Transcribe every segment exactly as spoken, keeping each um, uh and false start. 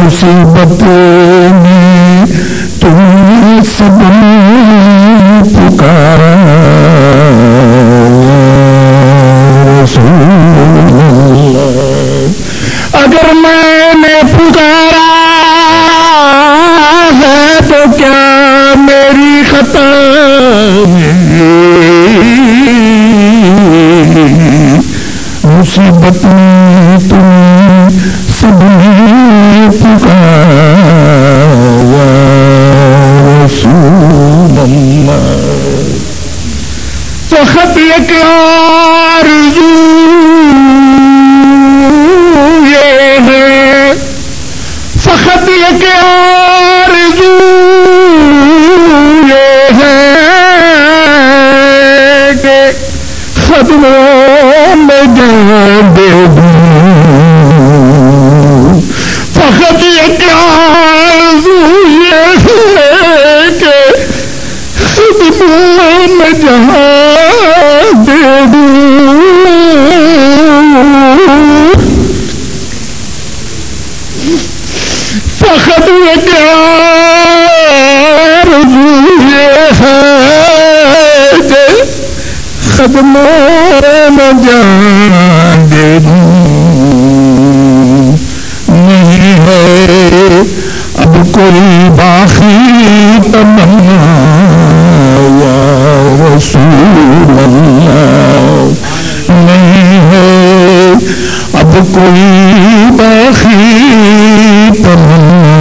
مصیبت میں تم نے سب پکارا رسول اللہ، اگر میں نے پکارا ہے تو کیا میری خطا ہے؟ مصیبت میں تم سب نے پکارا رسول اللہ، فقط ایک آرزو یہ ہے، فقط ایک آرزو یہ ہے کہ خدموں میں جان دے دوں، فقط ایک آرزو یہ ہے کہ خدموں میں جان دے دوں، فقط ایک آرزو یہ ہے کہ خدموں میں جان دے دوں، نہیں ہے اب کوئی باقی تمنا یا رسول اللہ، نہیں ہے اب کوئی باقی تمنا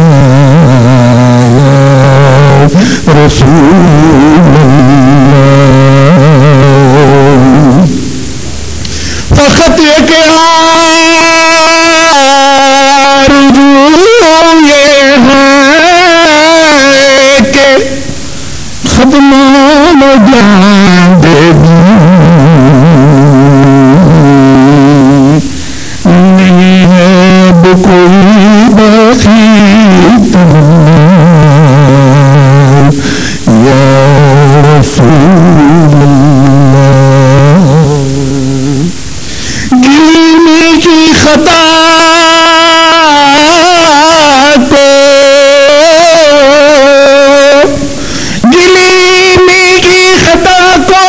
یا رسول اللہ، فقط ایک آرزو یہ ہے کہ خدموں میں جان دے دوں، نہیں ہے اب کوئی باقی تمنا یا رسول اللہ، گلی کی خطا کو گلی کی خطا کو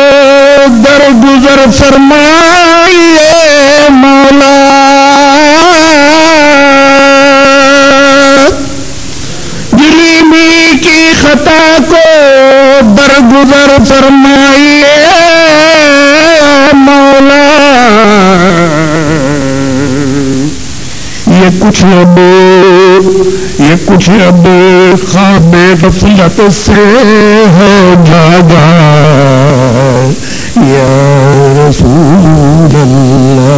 درگزر فرمائیے مولا، گلی کی خطا کو درگزر فرمائیے مولا، یہ کچھ اب یہ کچھ اب خواب غفلت سے ہو جاگا یا رسول اللہ،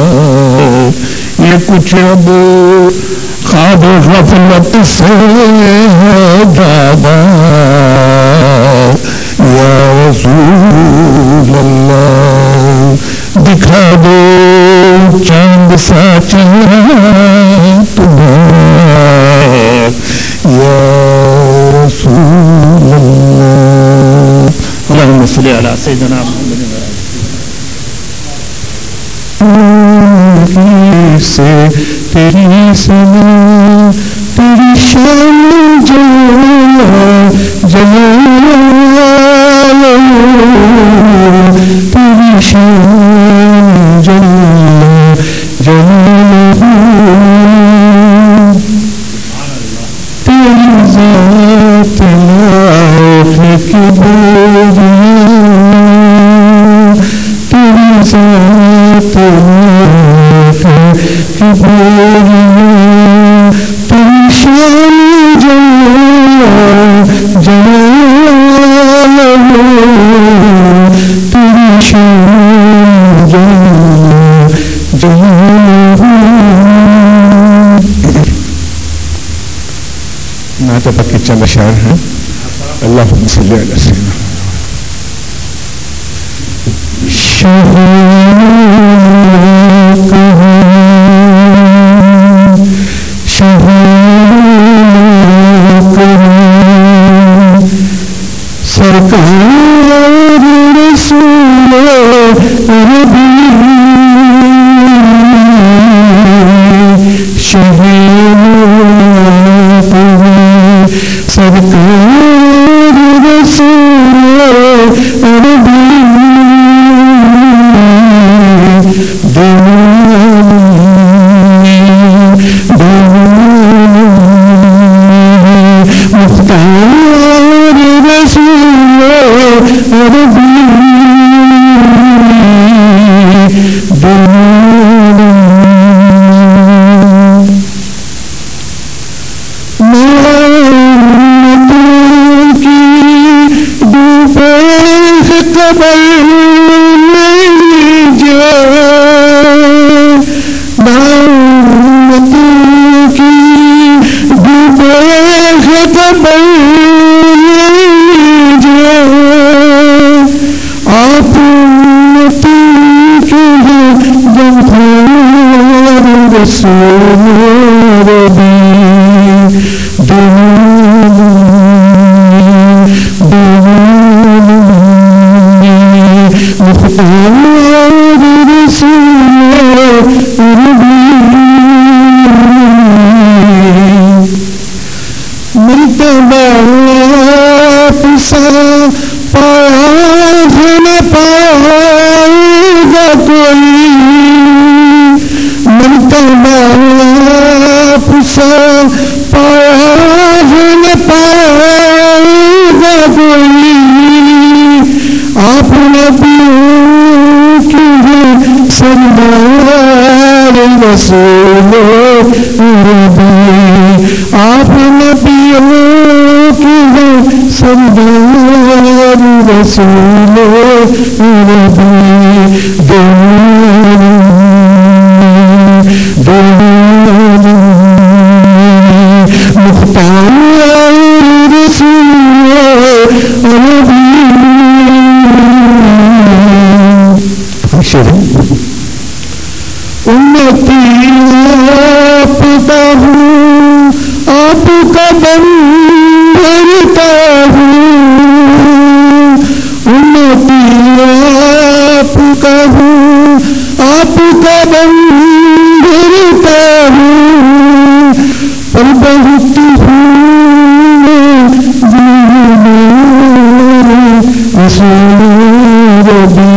یہ کچھ اب خواب غفلت سے ہو جاگا یا رسول اللہ، دکھا دو چاند سا چہرہ تمہارا یا رسول اللہ، اللہم صلی علی سیدنا محمد سے تیری سنا تیری شان جلال جلال تیری شان جلال جلال تیری ذات لائق کی بوریاں، تیری ذات لائق کی بوریاں، تیری شان جلال جلال تیری شان جلال جلال۔ نعت پاک کے چند اشعار ہیں، اللہم صلی علی سیدنا سرکار رسول عربی شہید رسول ربی مختار رسول ربی مرتبہ فسا پایا نہ پائے گا کوئی مرتبہ فسا پایا نہ پائے گا کوئی آپ نبیوں کی سردار رسول ربی آپ نبیوں کی سردار رسول ربی مختار رسول ربی امتی آپ کا ہوں آپ کا بندہ ہوں امتی آپ کا ہوں آپ کا بندہ ہوں پر بہت ہوں رسول ربی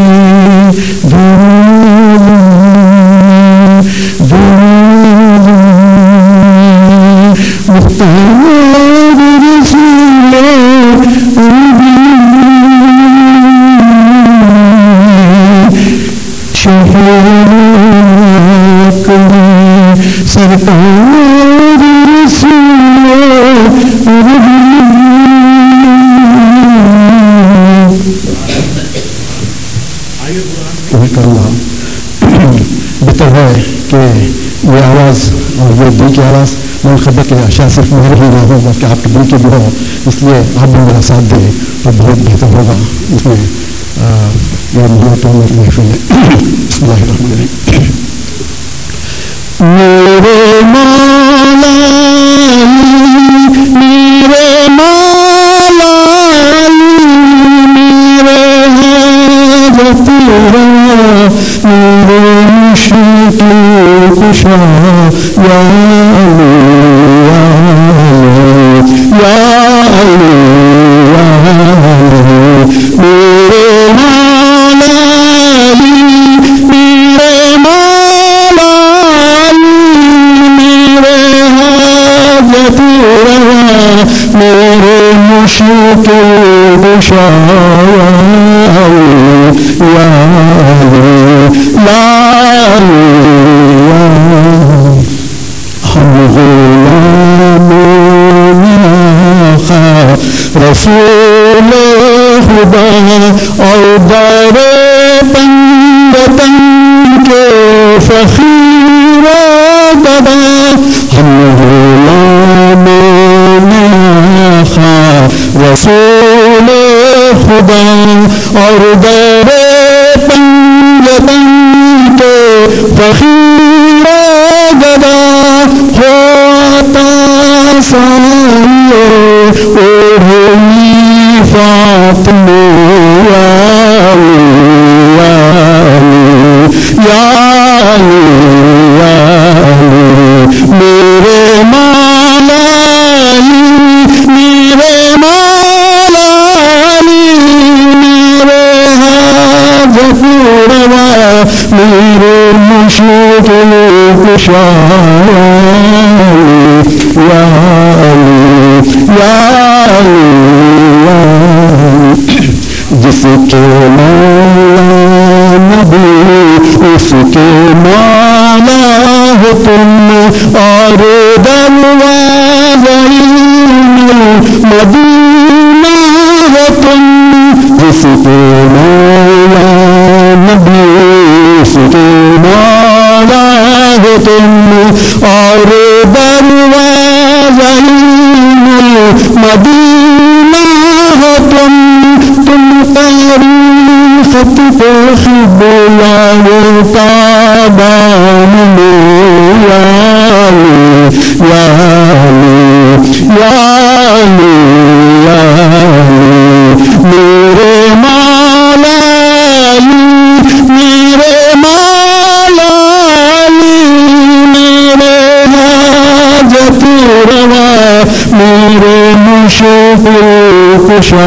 مختار رسول ربی شفاعت سرکار رسول ربی بہتر ہے کہ یہ آواز اور یہ دل کی آواز منخبت کے اشیاء صرف میرے ہی نہ ہو بلکہ آپ کے دل کے بھی ہو، اس لیے آپ بھی میرا ساتھ دیں تو بہت بہتر ہوگا. اس میں یہ محبت محفل ہے. بسم اللہ الرحمن الرحیم. میرے مولا میرے مولا میرے غفورا میرے مشکل کشا یا رسول خدا اور دار پنگتن کے فخیر ددا ہم غلام خا رسول خدا اور دار پنگتن کے فخیر ددا ہوتا سائے فاطمہ یا میرے مولا میرے مولا میرے غفور میرے مشکل کشا جس کے مولا نبی اس کے مولا ہو تم اور دروازہ مدینہ ہو تم جس کے مولا نبی اس کے مولا ہو تم اور دروازہ مدینہ ہو تم تم تعریفت کو بلاؤ تابان میں یا علی یا علی یا علی میرے مولا علی میرے مولا علی میرے حاجت روا میرے مشکل کشا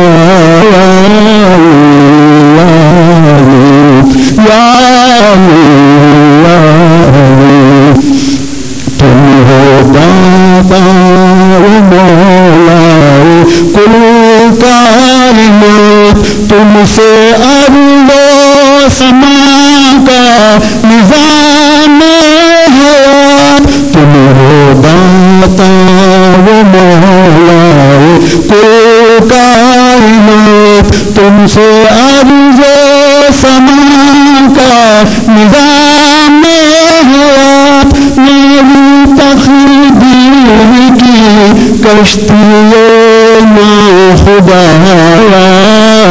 یا علی یا علی تم ہو داتا مولا کل کائنات تم سے ارض و سما کا نظام حیات تم ہو داتا مولا کل کائنات تم سے ارض و سما کا نظام حیات میری تقدیر کی کشتی نا خدا یا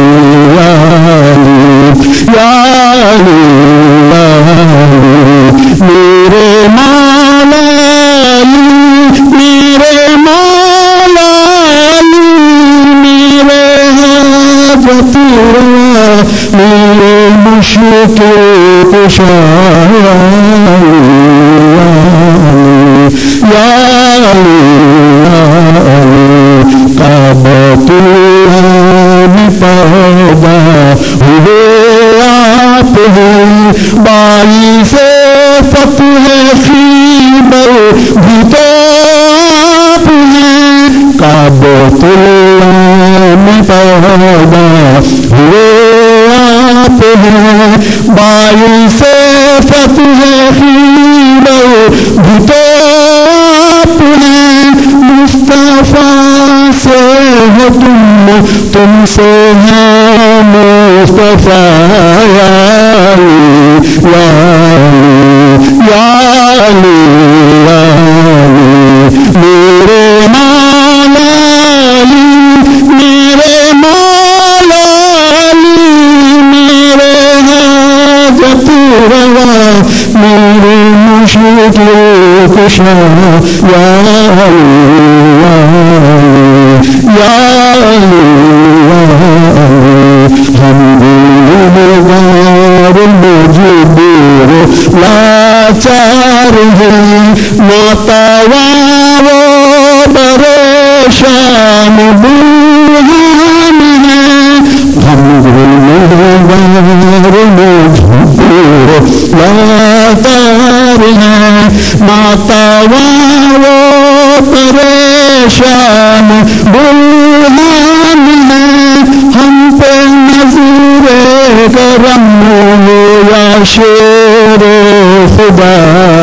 علی میرے مولا علی میرے مولا علی میرے حاجت روا میرے مشکل کشا یا علی کعبۃ اللہ میں پیدا ہوئے آپ ہیں باعث فتح خیبر بھی تو آپ ہیں کعبۃ اللہ میں پیدا ہوئے آپ ہیں باعث فتح خیبر بھی تو آپ ہیں مصطفیٰ سے ہو تم تم سے ہے مصطفیٰ یا علی یا علی یا علی میرے مولا علی میرے مولا علی میرے حاجت روا میرے مشکل کشا یا علی یا علی ہم گنہگار مجبور لاچار ہیں ناتوان و پریشان برہان ہیں ہم گنہگار مجبور لاچار ہیں ناتوان و پریشان برہان ہیں ہم پہ نظر کرم یا شیر خدا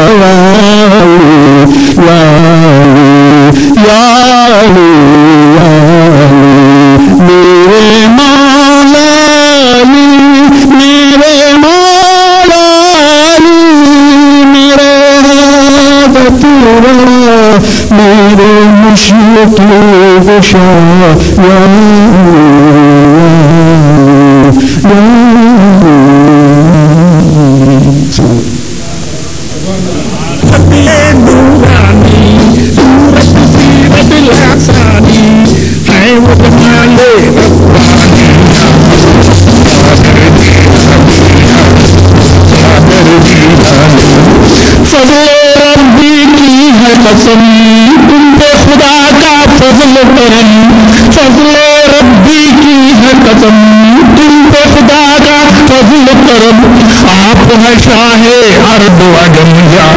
یا یا علی یا علی میرے مولا علی میرے مولا علی میرے حاجت روا میرے مشکل کشا یا فضل ربی کی ہے قسم تم پہ خدا کا فضل کرم فضل ربی کی ہے قسم تم پہ خدا کا فضل کرم آپ ہے شاہ ارض و عجم یا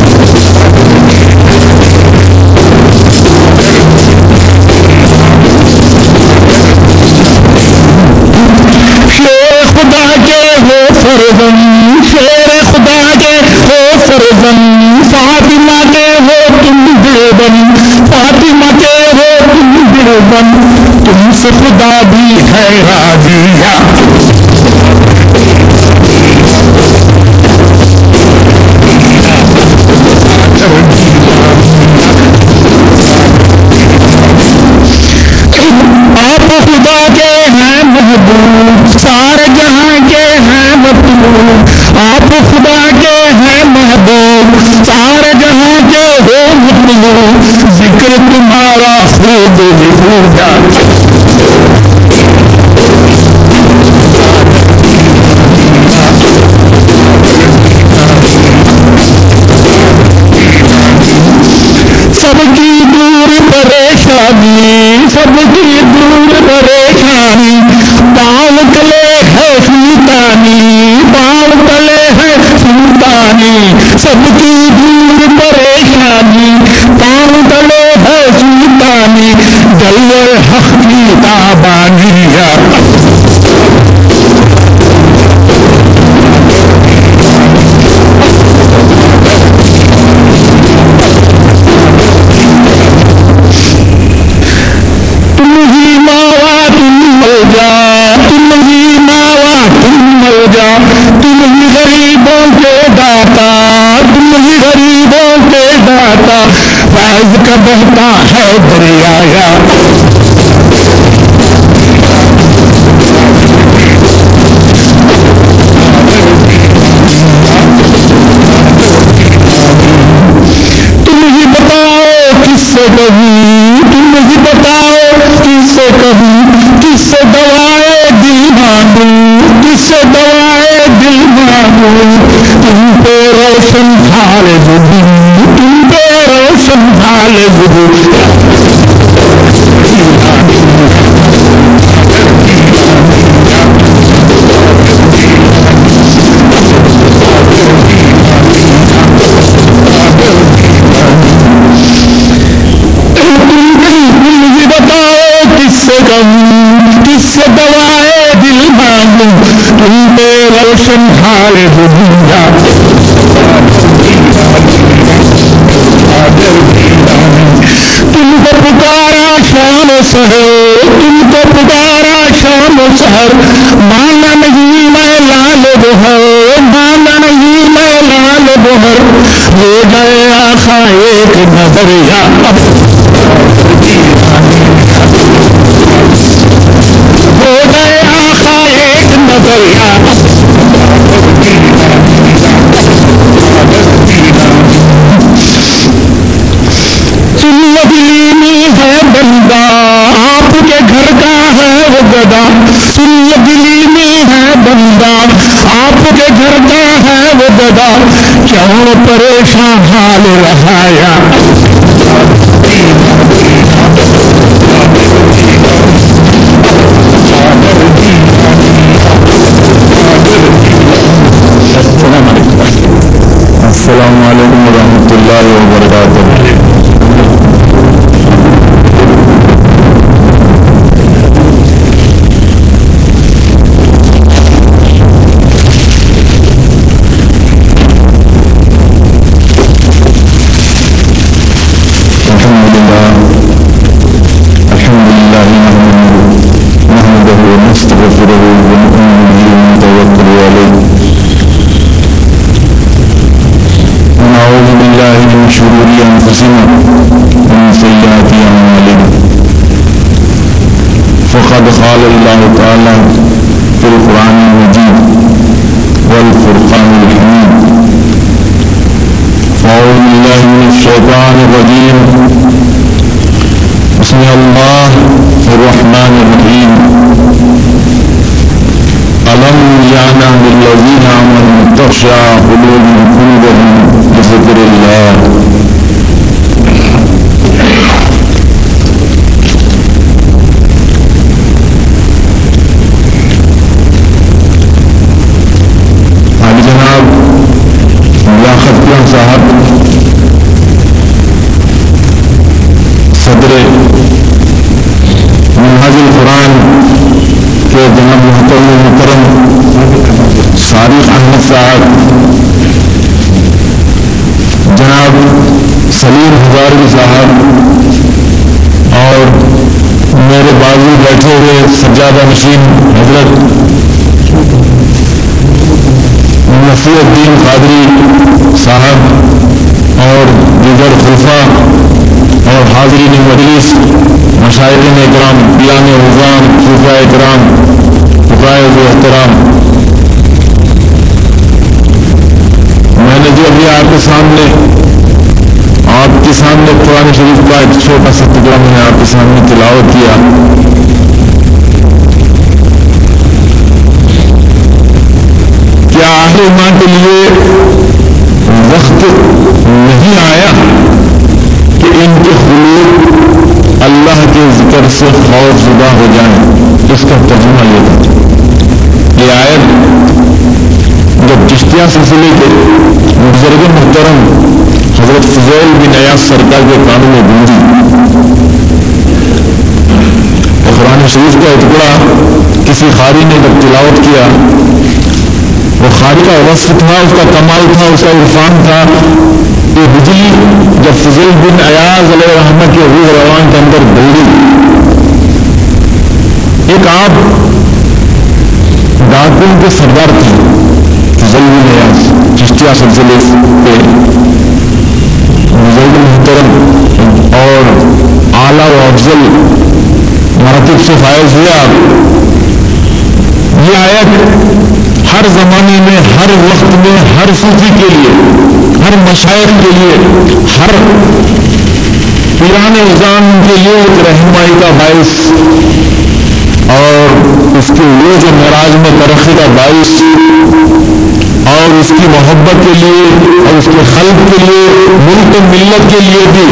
شیر خدا کے ہو فرزند شیر خدا کے ہو فرزند فاطمہ کے ہو تم دلبن فاطمہ کے ہو تم دلبن تم سے خدا بھی ہے راضی آپ خدا کے ہیں محبوب سارے جہاں کے ہیں مطلوب آپ خدا کے ہیں محبوب سارے جہاں کے ہو مطلوب ذکر تمہارا خوب لکھوگا سب کی دور پریشانی سب کی دور پریشانی پاؤں تلے ہے سلطانی پاؤں تلے ہے سلطانی سب کی دور پریشانی پاؤں تلے ہے سلطانی جلوہ حق کی تابانیہ فیض کا بہتا ہے دریا تم ہی بتاؤ کس سے کہوں تم ہی بتاؤ کس سے کہوں کس سے دوائے دل مانگوں کس سے دوائے دل مانگوں تم پہ روشن ڈھال دوں تم پہ روشن ڈھال دوں کس سے کہوں کس سے دوائے دل مانگوں تم پہ روشن ڈھال دوں گا تم کو پکارا شام و سحر تم کو پکارا شام و سحر مانا نہیں میں لال بہر مانا نہیں میں لال بہر ہو گئے آقا ایک نظر یا ہو گئے آقا ایک نظر یا سلگلی ہے بندہ آپ کے گھر کا ہے وہ گدا سلگلی میں ہے بندہ آپ کے گھر کا ہے وہ گدا کیوں پریشان حال رہایا السلام علیکم ورحمۃ اللہ وبرکاتہ. فقد قال اللہ تعالی فی القرآن المجید والفرقان الحمید فاعوذ باللہ من الشیطان الرجیم بسم اللہ الرحمن الرحیم ألم يعلم بالذين آمنوا تخشع قلوبهم لذكر الله. علی جناب لیاقت خان صاحب صدر منہاج القرآن کے جناب محترم محترم صادق احمد صاحب، جناب سلیم ہزاروی صاحب اور میرے بازو بیٹھے ہوئے سجادہ نشین حضرت مفتی الدین قادری صاحب اور دیگر خلفاء اور حاضرین مجلس، مشائخین اکرام، پیان نظام، صوفیاء اکرام، فقہائے احترام، میں نے جو ابھی آپ کے سامنے آپ کے سامنے قرآن شریف کا ایک چھوٹا سا ٹکڑا میں نے آپ کے سامنے تلاوت کیا. کیا اہل ایمان کے لیے وقت نہیں آیا کہ ان کے قلوب اللہ کے ذکر سے خوف زدہ ہو جائیں؟ اس کا ترجمہ یہ تھا. یہ آیت جب چشتیہ سلسلے کے بزرگ محترم حضرت فضیل بن عیاض سرکار کے کانوں میں گونجی، قرآن شریف کا ٹکڑا کسی قاری نے جب تلاوت کیا، وہ قاری کا وصف تھا، اس کا کمال تھا، اس کا عرفان تھا. یہ بجلی جب فضیل بن عیاض علیہ الرحمہ کے روح روان کے اندر دوڑی، ایک آپ ڈاکوں کے سردار تھے فضیل بن عیاض، چشتیہ سلسلے کے بزرگ محترم اور اعلیٰ و افضل مراتب سے فائز ہوئے آپ. یہ آیت ہر زمانے میں، ہر وقت میں، ہر صوفی کے لیے، ہر مشائخ کے لیے، ہر پیران نظام کے لیے ایک رہنمائی کا باعث اور اس کے لیے جو معراج میں ترقی کا باعث اور اس کی محبت کے لیے اور اس کے خلق کے لیے، ملک و ملت کے لیے بھی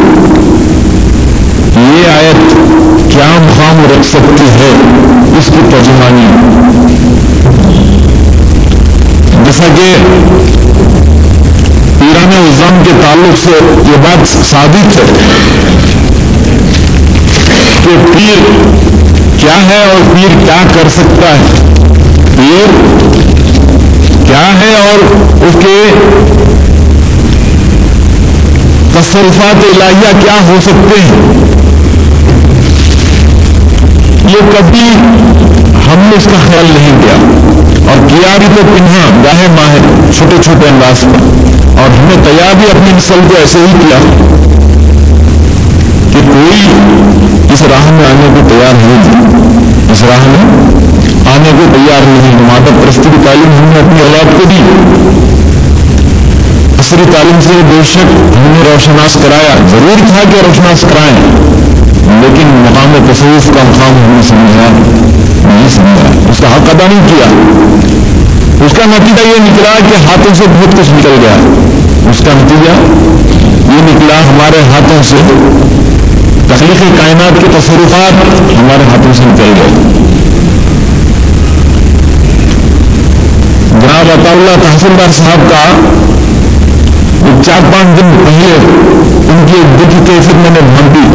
یہ آیت کیا مقام رکھ سکتی ہے، اس کی ترجمانی. جیسا کہ پیران نظام کے تعلق سے یہ بات ثابت ہے کہ پیر کیا ہے اور پیر کیا کر سکتا ہے، پیر کیا ہے اور اس کے تصرفات الہیہ کیا ہو سکتے ہیں. یہ کبھی ہم نے اس کا خیال نہیں کیا، اور کیا بھی تو پنہا گاہے ماہے چھوٹے چھوٹے انداز پر، اور ہمیں تیار بھی اپنی نسل کو ایسے ہی کیا کہ کوئی اس راہ میں آنے کو تیار نہیں، اس راہ میں آنے کو تیار نہیں. مادہ پرستی کی تعلیم ہم نے اپنی اولاد کو دی، عصری تعلیم سے بے شک ہم نے روشناس کرایا، ضرور تھا کہ روشناس کرائیں، لیکن مقام تصوف کا مقام ہم نے سمجھا نہیں سمجھا، اس کا حق ادا نہیں کیا. اس کا نتیجہ یہ نکلا کہ ہاتھوں سے بہت کچھ نکل گیا. اس کا نتیجہ یہ نکلا ہمارے ہاتھوں سے تخلیق کائنات کے تصرفات ہمارے ہاتھوں سے نکل گئے. جناب عطا اللہ تحصیلدار صاحب کا چار پانچ دن پہلے ان کی ایک دل کی کیفیت میں نے بھانپی،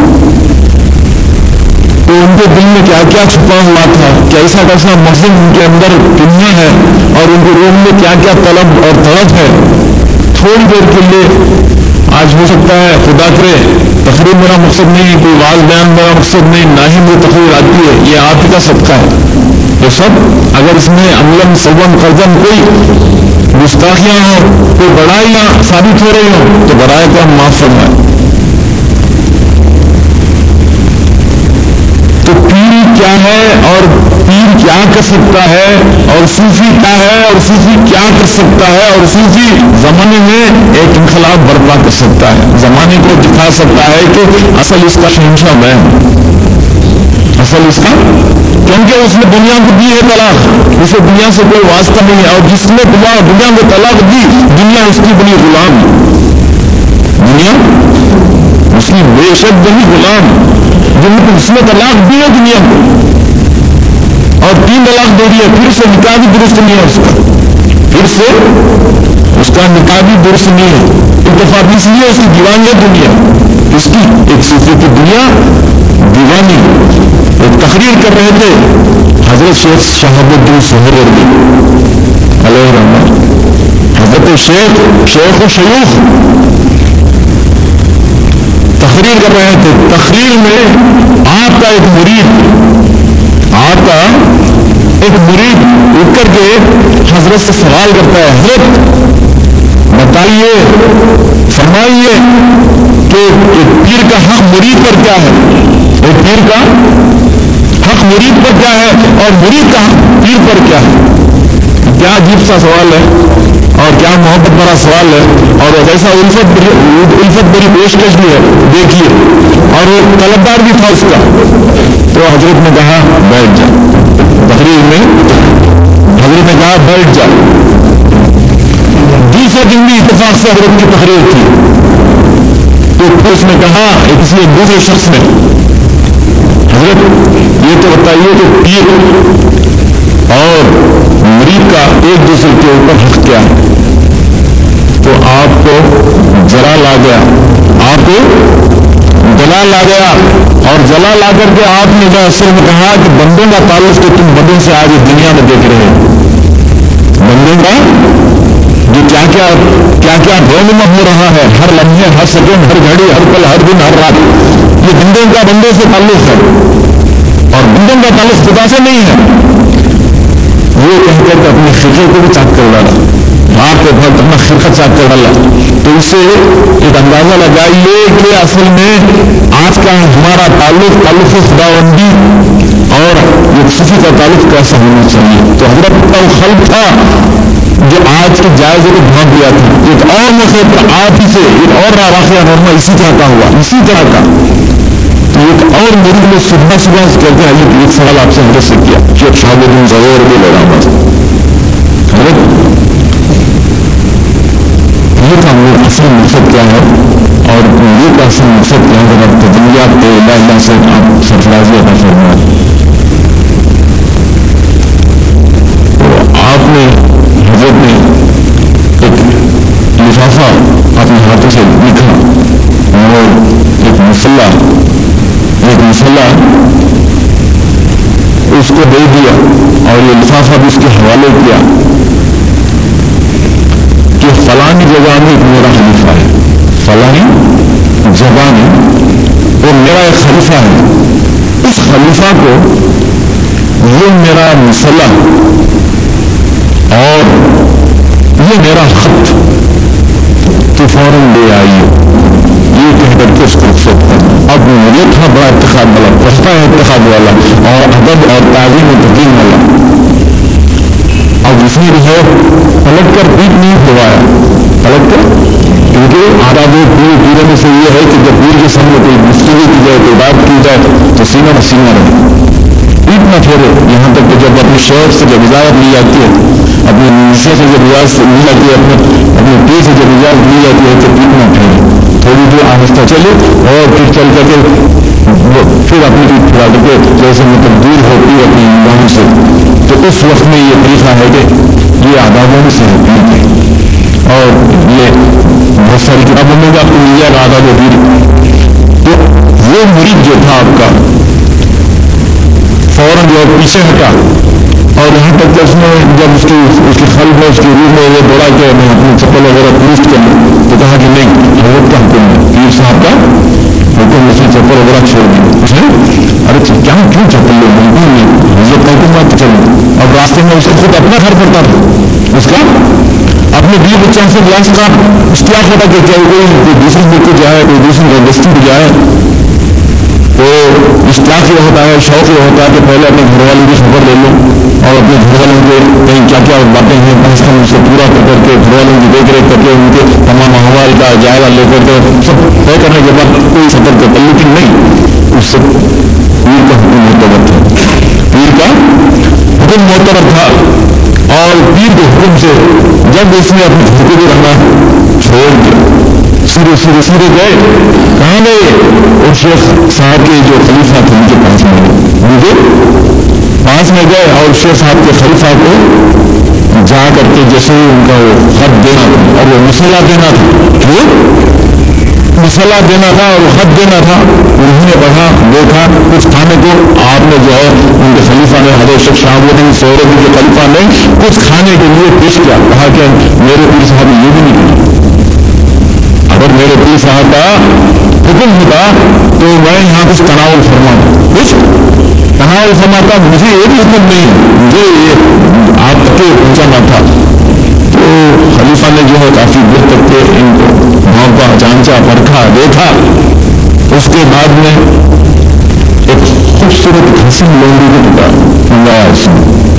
تو ان کے دل میں کیا کیا چھپا ہوا تھا، کیسا کیسا مقصد ان کے اندر دنیا ہے، اور ان کے روح میں کیا کیا طلب اور طلب ہے. تھوڑی دیر کے لیے آج ہو سکتا ہے خدا کرے تقریر میرا مقصد نہیں، کوئی واضح بیان میرا مقصد نہیں، نہ ہی وہ تقریر آتی ہے، یہ آپ ہی کا صدقہ ہے. یہ سب اگر اس میں عملاً سوم قرضن کوئی گستاخیاں ہوں، کوئی بڑائیاں ثابت ہو رہی ہوں، تو برائے کو ہم معاف فرمائیں. تو پیر کیا ہے اور پیر کیا کر سکتا ہے، اور صوفی کیا ہے اور صوفی کیا کر سکتا ہے، اور صوفی زمانے میں ایک انقلاب برپا کر سکتا ہے، زمانے کو دکھا سکتا ہے کہ اصل اس کا شہنشاہ میں اصل اس کا، کیونکہ اس نے دنیا کو دی ہے طلاق، اسے دنیا سے کوئی واسطہ نہیں ہے، اور جس نے دنیا کو طلاق دی دنیا اس کی بنی غلام، دنیا اس کی بے شک بنی غلام، جن کو اس نے طلاق دی ہے دنیا کو، اور تین طلاق دے دی ہے، پھر سے نکاح بھی درست نہیں ہے اس کا، پھر سے اس کا نکاح بھی درست نہیں ہے. اتفاق اس لیے اس کی دیوانی ہے دنیا، اس کی ایک صوفی کی دنیا دیوانی. ایک تقریر کر رہے تھے حضرت شیخ شہاب الدین سہروردی علیہ الرحمہ، حضرت شیخ شیخ و شیوخ تقریر کر رہے تھے. تقریر میں آپ کا ایک مرید آپ کا ایک مرید اٹھ کر کے حضرت سے سوال کرتا ہے، حضرت بتائیے فرمائیے کہ پیر کا حق مرید پر کیا ہے، ایک پیر کا حق مرید پر کیا ہے اور مرید کا حق پیر پر کیا ہے. کیا عجیب سا سوال ہے اور کیا محبت بڑا سوال ہے اور ایسا الفت الفت بڑی پیشکش بھی ہے، دیکھیے، اور وہ طلبدار بھی تھا اس کا. تو حضرت نے کہا بیٹھ جا. تقریر میں حضرت نے کہا بیٹھ جا. دوسرے دن بھی اتفاق سے حضرت کی تقریر تھی. تو پھر اس نے کہا کسی دوسرے شخص نے، حضرت یہ تو بتائیے کہ پیر اور مرید کا ایک دوسرے کے اوپر حق کیا ہے؟ تو آپ کو جلال آ گیا، آپ کو جلال آ گیا اور جلال آ کر کے آپ نے جو اصل میں کہا کہ بندوں کا تعلق تو تم بندوں سے آج دنیا میں دیکھ رہے ہو. بندوں کا جو کیا کیا کیا کیا رونما ہو رہا ہے ہر لمحے، ہر سیکنڈ، ہر گھڑی، ہر پل، ہر دن، ہر رات، یہ بندوں کا بندوں سے تعلق ہے اور بندوں کا تعلق خدا سے نہیں ہے. وہ کہہ کر کے اپنے فکر کو بھی چاک کر ڈالا، آپ کے بھر اپنا خرقہ چاک کر ڈالا. تو اس سے ایک اندازہ لگائیے کہ اصل میں آج کا ہمارا تعلق تعلق خداوندی اور یہ صفی کا تعلق کیسا ہونا چاہیے. تو حضرت کا وہ خلق تھا جو آج کے جائزے کو بھانپ دیا تھا. ایک اور موقع پر آپ ہی سے ایک اور واقعہ نورما اسی طرح کا ہوا، اسی طرح کا. تو ایک اور مرید نے صبح صبح کہتے ہیں ایک سوال آپ سے حضرت سے کیا کہ شاگردن ضرور بھی لے رہا ہوں حضرت یہ تھا وہ اصل مقصد کیا ہے اور یہ کا اصل مقصد کیا ہے؟ اگر تجلیات پہ اللہ اللہ سے آپ سرفرازی عطا فرمائیں. تو آپ نے حضرت نے ایک لفافہ اپنے ہاتھوں سے لکھا اور ایک مسلح ایک مسلح اس کو دے دیا اور یہ لفافہ بھی اس کے حوالے کیا کہ فلانی جگہ میں ایک میرا خلیفہ ہے، فلانی جگہ میں وہ میرا ایک خلیفہ ہے. اس خلیفہ کو یہ میرا مسلح اور یہ میرا خط تو فوراً لے آئیے. یہ کہہ کر کے اس کو رخصت کر. اب مجھے تھا بڑا اتخاب والا، پختہ اتخاب والا اور ادب اور تعظیم و تقدیم والا. اب اس نے جو ہے پلٹ کر پیٹ نہیں پھروایا، پلٹ کر، کیونکہ آداب پورے پورے میں سے یہ ہے کہ جب پیر کے سامنے کوئی گفتگو کی جائے، کوئی بات کی جائے تو سینہ نہ سینہ رہے، پیٹ نہ پھیرے. یہاں تک کہ جب اپنے شوہر سے جب اجازت لی جاتی ہے، اپنے نشے سے جب اجازت لی جاتی ہے، اپنے اپنے پیر سے جب اجازت لی جاتی ہے تو پیٹ نہ پھیرے، تھوڑی دیر آہستہ چلے اور پھر چل کر کے پھر اپنی پیٹ پھیلا کر کے جیسے مطلب دور ہوتی ہے اپنی نگاہوں سے. تو اس وقت میں یہ طریقہ ہے کہ یہ آدابوں میں سے پیر ہے اور یہ بہت ساری کتابوں میں بھی آپ کو مل جائے گا آداب و پیر. تو وہ مرید جو تھا آپ کا فوراً جو پیچھے ہٹا اور یہاں تک کہ اس نے جب اس کی اس کی قلب میں اس کی روح میں یہ دوڑا کہ میں اپنی چپل وغیرہ درست کر لوں تو کہا کہ نہیں، حضرت کا حکم ہے، پیر صاحب کا حکم. اس نے چپل وغیرہ چھوڑ دی. اس نے ارے کیا کیوں چپل لو؟ بالکل نہیں، حضرت کا حکم بات چلو. اب راستے میں اسے خود اپنا گھر پڑتا تھا، اس کا اپنے بیوی بچوں سے گلاس کا اشتیاق ہوتا کہ چاہے کوئی دوسری ملک کو جائے، کوئی دوسری بستی کو جائے تو اشتیاق یہ ہوتا ہے، شوق یہ ہوتا ہے کہ پہلے اپنے گھر والوں کی خبر لے لوں اور اپنے گھر والوں کے کہیں کیا کیا باتیں ہیں پانچ کم سے پورا کر کر کے گھر والوں کی دیکھ ریکھ کر کے ان کے تمام احوال کا جائزہ لے کر کے سب طے کرنے کے بعد کوئی سفر کرتا. لیکن نہیں، اس سے پیر کا حکم معتبر تھا، پیر کا حکم معتبر تھا. اور پیر کے حکم سے جب اس نے اپنے حکم کو رہنا چھوڑ دیا، سیدھے سیدھے سیدھے گئے کہاں گئے؟ اور شیخ صاحب کے جو خلیفہ تھے ان کے پاس میں گئے، ان کے پاس میں گئے اور شیخ صاحب کے خلیفہ کو جا کر کے جیسے ان کا وہ خط دینا تھا اور وہ مسئلہ دینا تھا، وہ مسئلہ دینا تھا اور وہ خط دینا تھا. انہوں نے پڑھا، دیکھا کچھ کھانے کو آپ نے جو ہے ان کے خلیفہ نے حضرت شیخ شاہب الدین سہروردی کے خلیفہ نے کچھ کھانے کے لیے پیش کیا. کہا کہ میرے پیر صاحب نے یہ بھی نہیں کیا، اگر میرے پیر صاحب کا حکم ہوتا تو میں یہاں کچھ تناول فرماتا، کچھ تناول فرماتا. مجھے یہ بھی حکم نہیں، مجھے یہ آپ تک پہنچانا تھا. تو خلیفہ نے جو ہے کافی دیر تک کے ان کو بھونکا، جانچا، پرکھا، دیکھا. اس کے بعد میں ایک خوبصورت حسین لونڈی کو پکارا، منگایا اس نے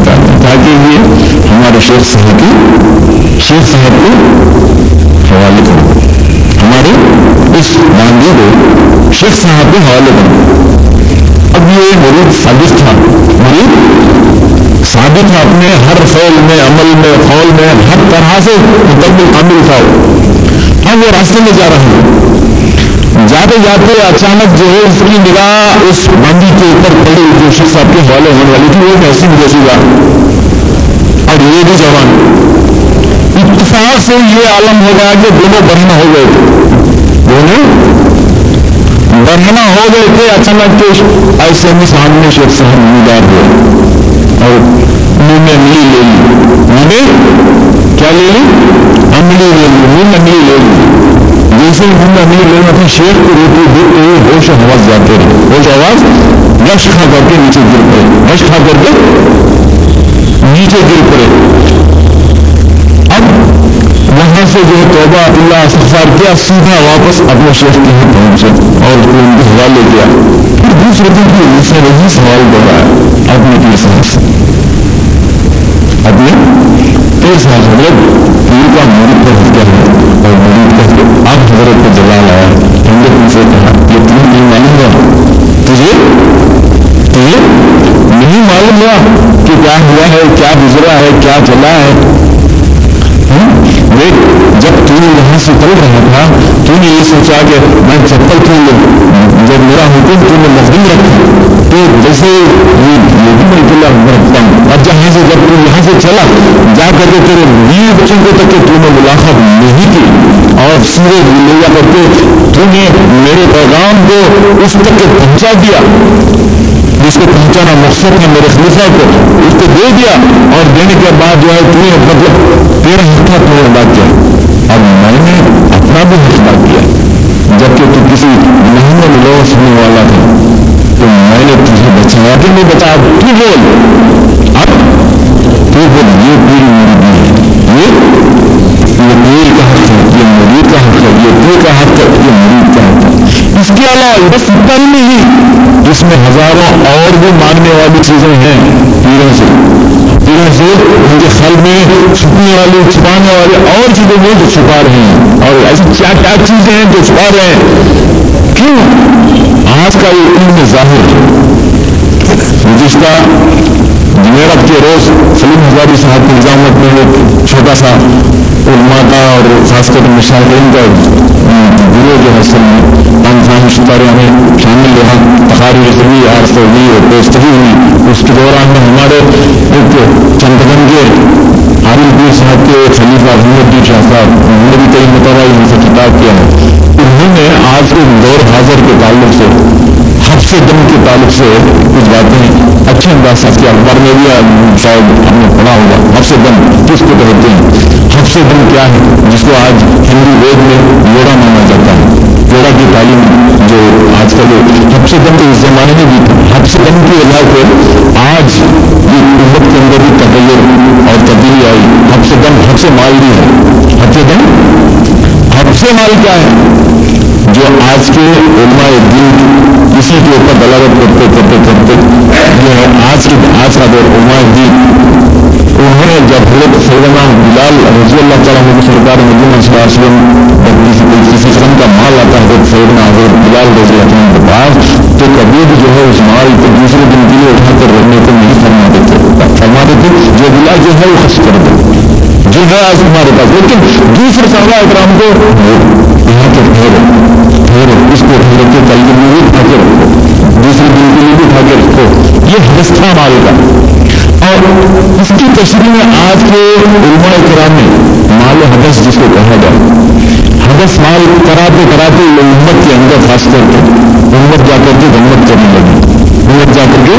تاکہ یہ ہمارے شیخ صاحب کی شیخ صاحب کو حوالے کرو، ہمارے اس باندھی کو شیخ صاحب کے حوالے کرو۔ اب یہ مرید ثابت تھا، مرید ثابت تھا، اپنے ہر فعل میں، عمل میں، قول میں، ہر طرح سے مکمل عامل تھا۔ اب وہ راستے میں جا رہا ہے، جاتے جاتے اچانک جو ہے اس کی نگاہ اس باندھی کے اوپر پڑی جو شیخ صاحب کے حوالے ہونے والی تھی، وہ محسن جیسی گا اور یہ بھی جوان۔ اتفاق سے یہ عالم ہو گیا کہ دونوں برہنہ ہو گئے تھے، دونوں برہنہ ہو گئے تھے۔ اچانک کے ایسے میں سامنے شیخ صاحب نگار ہوئے اور منہ میں انگلی لے لی، منہ میں کیا لے لی؟ انگلی لے لی، منہ میں انگلی لے لی۔ جیسے منہ میں انگلی لینا تھا، شیخ کو روٹی دیکھتے ہوئے ہوش آواز جاتے رہے، ہوش آواز رش کھا کر کے نیچے گر پڑے، رش کھا کر کے نیچے گر پڑے۔ اب وہاں سے جو توبہ اللہ استغفار کیا، سیدھا واپس اپنے شیخ کے یہاں پہنچے اور اس کو ان کے حوالے کیا۔ پھر دوسرے دن کی اس نے وہی سوال بڑھایا اپنے کے ساتھ سے، اپنے پیر صاحب حضرت پیر کا مرید پر کیا ہے اور مرید کر کے اب حضرت کو جلال آیا، ہم نے ان سے کہا یہ تمہیں نہیں معلوم ہوا، تجھے تجھے نہیں معلوم ہوا کہ کیا ہوا ہے، کیا گزرا ہے، کیا چلا ہے؟ دیکھ، جب تو یہاں سے چل رہا تھا تو نے یہ سوچا کہ میں چپل کیوں لوں، جب میرا حکم تو نے مخدوم رکھا تو جیسے یہ بھی میں اللہ رکھتا ہوں، اور جہاں سے جب تو یہاں سے چلا جا کر کے تیرے بیوی بچوں کو تک کہ تو نے ملاقات نہیں کی اور سیرے لے جا کر کے تو نے میرے پیغام کو اس تک کے پہنچا دیا جس کو پہنچانا مقصد ہے میرے خلیفہ کو، اس کو دے دیا اور دینے کے بعد جو ہے تو نے مطلب تیرا حق تھا تو نے ادا کیا، اب میں نے اپنا بھی حق ادا کیا، جبکہ تو کسی مہینے میں لوس ہونے والا تھا تو میں نے تجھے بچایا کہ نہیں بچایا، تو بول اب تو بول، یہ پوری مرید ہے، یہ یہ پیر کا حق ہے، یہ مرید کا حق ہے، یہ پیر کا حق ہے، یہ مرید کا حق ہے۔ اس کے علاوہ بس پل میں ہی جس میں ہزاروں اور بھی مانگنے والی چیزیں ہیں پیروں سے، پیروں سے ان کے خل میں چھپنے والی چھپانے والی اور چیزیں ہیں جو چھپا رہے ہیں، اور ایسی کیا کیا چیزیں ہیں جو چھپا رہے ہیں۔ کیوں؟ آج کا یہ علم ظاہر گزشتہ جمعرات کے روز سلیم ہزاری صاحب کی نظامت میں ایک چھوٹا سا علماء کا اور خاص کر مشاہدین کا گروہ جو ہے سلم ستارے ہمیں شامل رہا، تقاریر سبھی آرست ہوئی اور پیشتری ہوئی۔ اس کے دوران میں ہمارے ایک چندگن کے عالم پیر صاحب کے خلیفہ محمد جی شاہ صاحب، انہوں نے بھی کئی مرتبہ ان سے خطاب کیا ہے، انہوں نے آج کے دور حاضر کے تعلق سے حبس دم کے تعلق سے کچھ باتیں اچھے انداز سے کے اخبار میں بھی شاید ہم نے پڑھا ہوگا۔ حبس دم کس کو کہتے ہیں؟ حبس دم کیا ہے؟ جس کو آج ہندو وید میں جوڑا مانا جاتا ہے، جوڑا کی تعلیم جو آج کل حبس دم کے اس زمانے میں بھی تھی۔ حبس دم کی وجہ سے آج یہ امت کے اندر بھی تغیر اور تبدیلی آئی۔ حبس دم حبس مال بھی ہے۔ حبس دم حبس مال کیا ہے؟ جو آج کے علماء دین اسی کے اوپر دلالت کرتے کرتے کرتے جو ہے آج کے آج کا دور علماء دین، انہوں نے جب حضرت سیدنا بلال رضی اللہ تعالیٰ عنہ سرکار مدینہ صلی اللہ علیہ وسلم کسی کسی قسم کا مال آتا ہے حضرت سیدنا حضرت بلال رضی اللہ عنہ کے پاس، تو کبھی بھی جو ہے اس مال کو دوسرے دن کے لیے اٹھا کر رکھنے کو نہیں فرماتے تھے، فرماتے تھے جو بلا جو ہے وہ خرچ کر دے جو ہے آج ہمارے پاس، لیکن دوسرے صحابہ اکرام کو یہاں کے ٹھہرو ٹھہرو اس کو ٹھہرو کے کل کے لیے بھی اٹھا کے رکھو، دوسرے دن کے لیے بھی اٹھا کے رکھو، یہ حدث تھا مال کا۔ اور اس کی تشریح میں آج کے علماء کرام نے مال حدث جس کو کہا جائے، حدث مال کراتے کراتے امت کے اندر خاص کر کے امت جا کر کے غنیمت کرنے لگی، امت جا کر کے،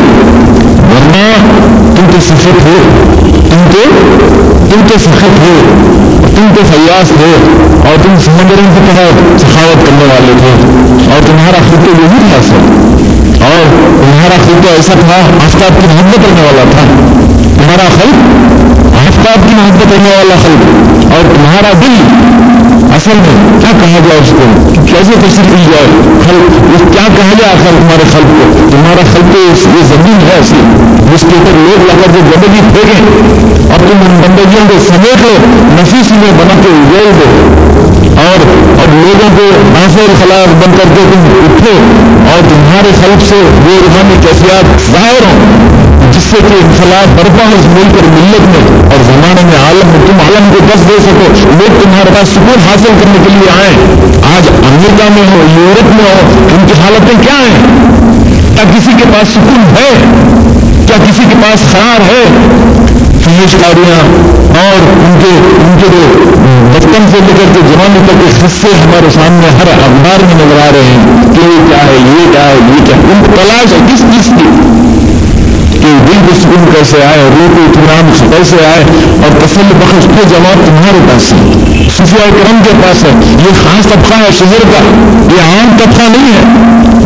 ورنہ تم تو سخت ہو، تم تو تم تو سخت ہو، تم تو فیاض ہو، اور تم سمندروں کی طرح سخاوت کرنے والے تھے، اور تمہارا خود تو یہی تھا سر، اور تمہارا خود تو ایسا تھا آفتاب کی محبت کرنے والا تھا، تمہارا خلق آفتاب کی محبت کرنے والا خلق، اور تمہارا دل اصل میں کیا کہا جائے اس کو، کیسے تشریح کی جائے خلق، کیا کہا جائے آخر تمہارے خلق کو؟ تمہارا خلق یہ زمین ہے ایسی جس کے اوپر لوگ لگا کے گندگی پھینکیں، اور تم ان گندگیوں کو سمیٹ لو، نفیس میں بنا کے اجیل دو، اور اب لوگوں کو نافر خلاف بن کر کے تم اٹھو، اور تمہارے خلق سے وہ روحانی کیفیات ظاہر ہوں جس سے کہ انقلاب برپا ہو اس ملک اور ملت میں اور زمانے میں عالم میں، تم عالم کو دست دے سکو، لوگ تمہارے پاس سکون حاصل کرنے کے لیے آئیں۔ آج امریکہ میں ہو، یورپ میں ہو، ان کی حالتیں کیا ہیں؟ کیا کسی کے پاس سکون ہے؟ کیا کسی کے پاس قرار ہے؟ فحش کاریاں اور ان کے ان کے جو بچپن سے لے کر کے جوانی تک کے قصے ہمارے سامنے ہر اخبار میں نظر آ رہے ہیں کہ یہ کیا ہے، یہ کیا ہے، یہ کیا ہے، ان کو تلاش ہے کس چیز کی کہ دل کو سکون کیسے آئے، روح کو اطمینان کیسے آئے، اور تسلی بخش کے جواب تمہارے پاس ہے، صوفیاء کرام کے پاس ہے۔ یہ خاص طبقہ ہے شہر کا، یہ عام طبقہ نہیں ہے،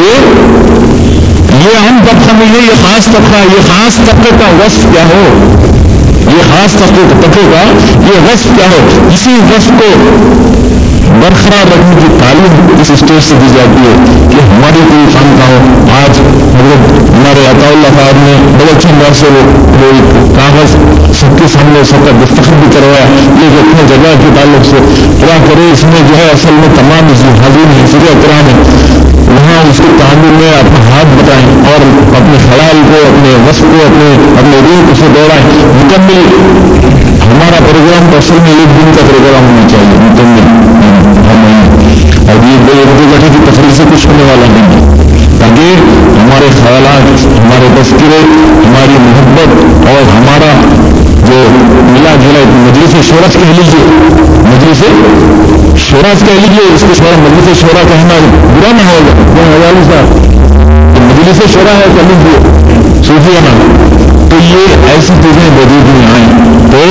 یہ یہ عام طبقہ نہیں ہے، یہ خاص طبقہ ہے۔ یہ خاص طبقے کا وصف کیا ہو، یہ خاص طبقے کا یہ وصف کیا ہو، اسی وصف کو برقرار رکھنے کی تعلیم اس اسٹیج سے دی جاتی ہے کہ ہماری کوئی فن کا ہو۔ آج ہمارے عطا اللہ صاحب نے بڑے اچھے انداز سے وہ کاغذ سب کے سامنے سب کا دستخط بھی کروایا، یہ اپنے جگہ کے تعلق سے پورا کرے، اس میں جو ہے اصل میں تمام حاضرین ہیں، فضا کرام ہیں، وہاں اس کے تعامل میں اپنا ہاتھ بتائیں اور اپنے خیال کو، اپنے وصف کو، اپنے اپنے روح کو سے دوڑائیں۔ مکمل ہمارا پروگرام تو اصل میں ایک دن کا پروگرام ہونا چاہیے، مکمل، اور یہ دو ایک دو گھنٹے کی تقریر سے کچھ ہونے والا نہیں ہے، تاکہ ہمارے خیالات، ہمارے تذکرے، ہماری محبت اور ہمارا جو ملا جلا مجلس شورا کہہ لیجیے، مجلس شورا کہہ لیجیے، اس کو شورا مجلس شورا کہنا برا نہ ہوگا، حوالے صاحب مجلس شورا ہے کہہ لیجیے صوفیانہ، تو یہ ایسی چیزیں وجود میں آئیں تو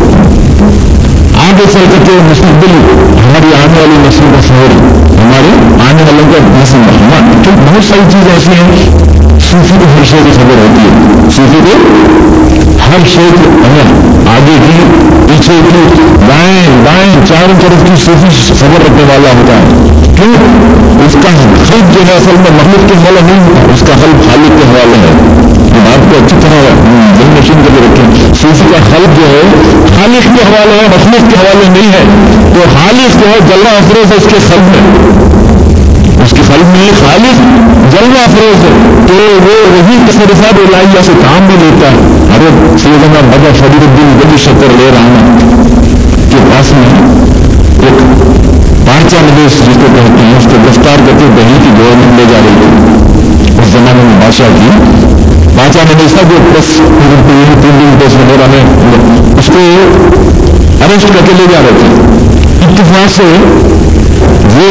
آگے چل کر کے مستقبل ہماری آنے والی نسل کا شعور، ہمارے آنے والوں کا نسل تو بہت ساری چیزیں ایسی ہیں۔ صوفی کو ہر شے کی خبر ہوتی ہے، صوفی کو ہر شے ہمیں آگے کی، پیچھے کی، دائیں بائیں چاروں طرف کی صوفی خبر رکھنے والا ہوتا ہے۔ کیوں؟ اس کا خلق جو ہے اصل میں مخلوق کے حوالے نہیں ہوتا، اس کا خلق خالق کے حوالے ہے۔ یہ بات کو اچھی طرح دل میں سن کر کے رکھیں، صوفی کا خلق جو ہے خالق کے حوالے ہے، مخلوق کے حوالے نہیں ہے۔ تو خالق جو ہے جلوہ افروز ہے اس کے خلق میں، اس کے خلق میں خالق جلوہ افروز ہے، تو وہ وہی تصرفات الہیہ سے کام میں لیتا ہے۔ ارے سیدنا بابا فرید الدین ولی شکر لے رہا کے پاس میں ایک پانچا نویس جس کو کہتے ہیں، اس کو گرفتار کر کے دہلی کی گورنمنٹ لے جا رہی تھی، اس زمانے میں بادشاہ کی پانچا نویس تھا جو پریس تین دن پریس وغیرہ میں اس کو ارسٹ کر کے لے جا رہے تھے۔ اتفاق سے وہ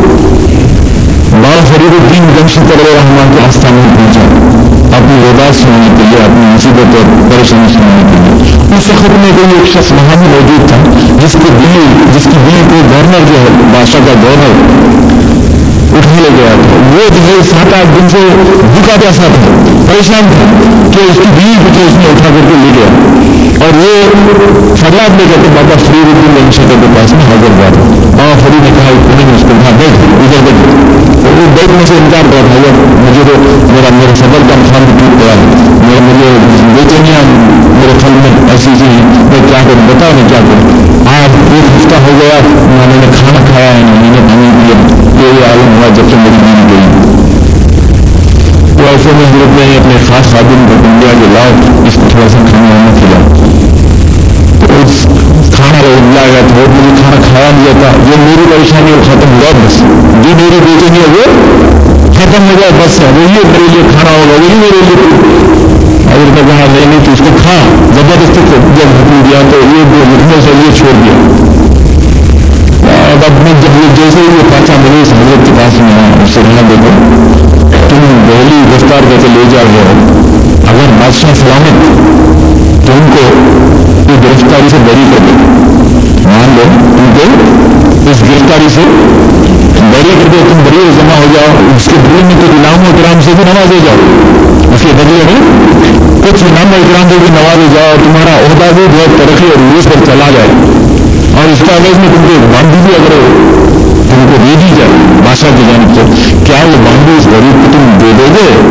بابا فرید الدین جمشید رحمان کے آستانے میں پہنچا اپنی رضا سنانے کے لیے، اپنی مصیبت اور پریشانی سنانے کے لیے۔ اس وقت میں کوئی ایک شخص وہاں بھی موجود تھا جس کی بیوی جس کی بیوی کو گورنر جو ہے بادشاہ کا گورنر اٹھا لے گیا تھا، وہ جو ہے سات آٹھ دن سے بھوکا پیاسا تھا، پریشان تھا کہ اس کی بیوی کو اس نے اٹھا کر کے لے گیا، اور وہ فریاد لے کر کے بابا فرید الدین جمشید کے پاس میں حاضر ہوا تھا۔ بابا فرید نے کہا کہ اس کو کہا بیٹھ ادھر بیٹھ، تو وہ بیٹھنے سے انکار کر رہا ہے، مجھے تو میرا میرے صبر کا امتحان بھی ٹوٹ گیا ہے، میرا مجھے بیچینیاں میرے خل میں ایسی سی میں کیا کروں، بتا میں کیا کروں، آج ایک ہفتہ ہو گیا نہ میں نے کھانا کھایا ہے نہ میں نے پانی پیا، یہ عالم ہوا جب سے میری بیوی گئی۔ تو ایسے میں حضرت نے اپنے خاص خادم کو دیا کہ لاؤ اس کو تھوڑا سا کھانا وانا کھلاؤ، تو اس کھانا لایا گیا تو مجھے کھانا کھایا نہیں جاتا، یہ میری پریشانی وہ ختم ہوا، بس جو میری بیچینی ہے وہ ختم ہو گیا، بس ہے وہی میرے لیے کھانا ہوگا، وہی میرے لیے۔ اگر میں کہا نہیں نہیں تو اس کو کھا، زبردستی جب حکم دیا تو یہ دو لکھنے سے یہ چھوڑ دیا۔ اب میں جب یہ جیسے ہی یہ پانچا نویس حضرت کے پاس میں آیا، اس سے کہا دیکھو تم دہلی گرفتار کر کے لے جا رہے ہو، اگر بادشاہ سلامت تو ان کو یہ گرفتاری سے بری کر دو، مان لو ان کو اس گرفتاری سے بری کر دو، تم بری جمع ہو جاؤ، اس کے بری میں تو غلام و کرام سے بھی نوازے جاؤ، اس کے بدلے میں کچھ انعام اکرام دے بھی نوازے جاؤ، تمہارا عہدہ بھی بہت ترقی اور عروج پر چلا جائے، اور اس کے عوض میں تم کو ایک باندھی بھی اگر تم کو دے دی جائے بادشاہ کی جانب سے، کیا وہ باندھی اس غریب کو تم دے دو گے؟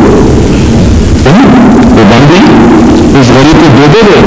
وہ باندھی اس غریب کو دے دو گے؟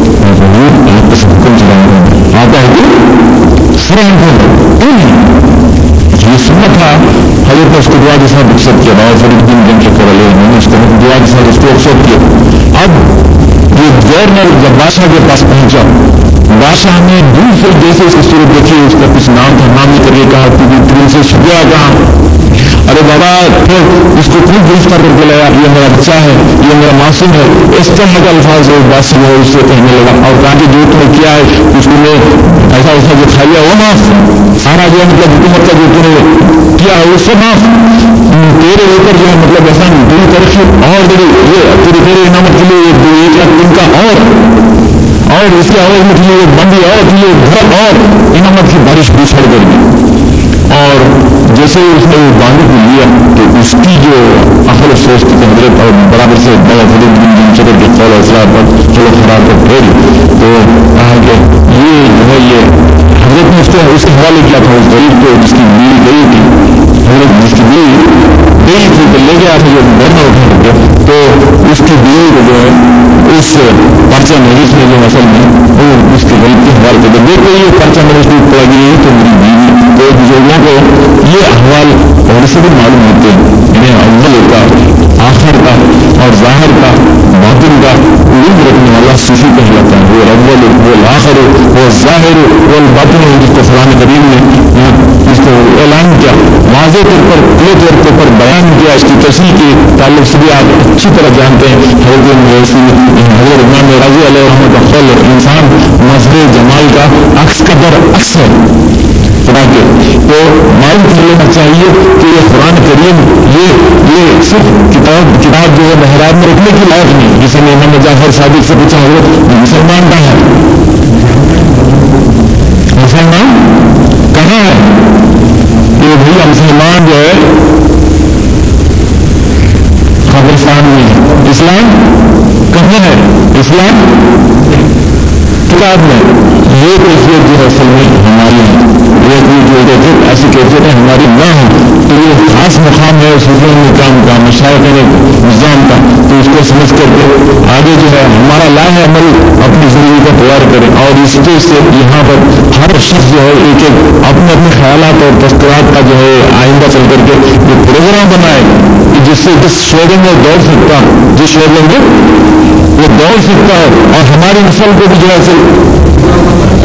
غریب آپ کو حکم چلاؤں آتا ہے کہ فرحان ہو کیوں نہیں؟ یہ سننا تھا حضرت نے اس کو دعا کے ساتھ رخصت کیا، بابا فرید الدین جن کے کر لے انہوں نے اس کو دعا کے ساتھ اس کو رخصت کیا۔ اب یہ گورنر جب بادشاہ کے پاس پہنچا، بادشاہ نے دور سے جیسے اس کی صورت دیکھی، اس کا کچھ نام تھا، نام کر کے کہا پھر سے شکریہ کہا، ارے بابا پھر اس کو کیوں گرفتار کر کے لایا، یہ میرا بچہ ہے، یہ میرا معصوم ہے، اس طرح کا الفاظ وہ بادشاہ ہے اس سے کہنے لگا، اور کہا کہ جو تم نے کیا ہے اس نے ایسا ایسا جو کھایا وہ معاف، سارا جو مطلب حکومت کا جو تم نے کیا ہے اس سے معاف، تیرے اوپر جو ہے مطلب ایسا تیری ترقی اور بڑی، یہ تیرے تیرے انعامت کے لیے ایک لاکھ دن کا اور اور اس کے عوض میں تجھے ایک بندی اور تجھے گھر اور انعامت کی بارش بھی چھڑ کر دی۔ اور جیسے اس نے وہ باندھی کو لیا تو اس کی جو عقل و سوچ کی حضرت اور برابر سے بابا فرید الدین چکر کے قول اصلاح پر چلو خراب کر پھیری، تو کہا کہ یہ جو ہے یہ حضرت نے اس کو اس کے حوالے کیا تھا اس غریب کو جس کی بیوی گئی تھی، حضرت جس کی بیوی گئی تھی تو لے گیا تھا جو گورنر اٹھا کر، تو اس کی بیوی کو جو ہے اس پرچہ نویس میں جو اصل میں وہ اس کے غریب کے حوالے کر دے، دیکھو یہ پرچہ نویس بھی پڑا گئی تو میری بیوی، تو بزرگوں کو یہ احوال اور سے بھی معلوم ہوتے ہیں، انہیں اول کا آخر کا اور ظاہر کا باطن کا علم رکھنے والا صوفی کہلاتا ہے، وہ اول وہ آخر وہ ظاہر وہ باطن، جس کو فلاں کریم نے اس کو اعلان کیا، واضح طور پر کھلے طور کے اوپر بیان کیا، اس کی تشریح کی تعلق سے بھی آپ اچھی طرح جانتے ہیں۔ حضرت حضرت امام راضی علیہ رحمۃ کا قول انسان مظہر جمال کا عکس کا در عکس ہے، چنانچہ تو معلوم کر لینا چاہیے کہ یہ قرآن کریم یہ یہ صرف کتاب کتاب جو ہے محراب میں رکھنے کی لائق نہیں۔ جسے نے امام جعفر صادق سے پوچھا حضرت مسلمان کہاں ہے، مسلمان کہاں ہے، کہ بھیا مسلمان جو ہے قبرستان میں، اسلام کہاں ہے، اسلام کتاب میں، یہ کیفیت جو ہے اصل میں ہماری ہے، یہ کیفیت ایسی کیفیت ہے ہماری نہ ہو، تو یہ خاص مقام ہے صوفیوں نظام کا، مشائخ نظام کا، تو اس کو سمجھ کر کے آگے جو ہے ہمارا لاہ عمل اپنی زندگی کو تیار کرے، اور اس کے سے یہاں پر ہر شخص جو ہے ایک ایک اپنے اپنے خیالات اور تذکرات کا جو ہے آئندہ چل کر کے یہ پروگرام بنائے کہ جس سے جس شعبے میں دوڑ سکتا، جس شعبے میں وہ دوڑ سکتا ہے، اور ہماری نسل کو بھی جو ہے